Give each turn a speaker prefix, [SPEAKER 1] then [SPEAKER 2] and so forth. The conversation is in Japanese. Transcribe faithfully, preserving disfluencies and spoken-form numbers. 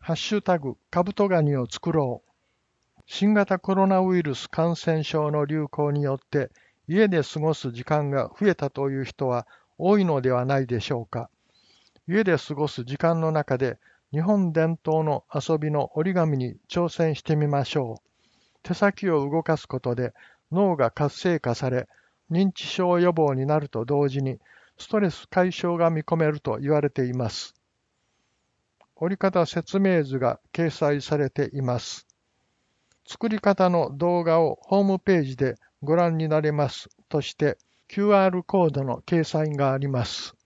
[SPEAKER 1] ハッシュタグカブトガニを作ろう。新型コロナウイルス感染症の流行によって家で過ごす時間が増えたという人は多いのではないでしょうか。家で過ごす時間の中で日本伝統の遊びの折り紙に挑戦してみましょう。手先を動かすことで脳が活性化され、認知症予防になると同時にストレス解消が見込めると言われています。折り方説明図が掲載されています。作り方の動画をホームページでご覧になれますとして キューアール コードの掲載があります。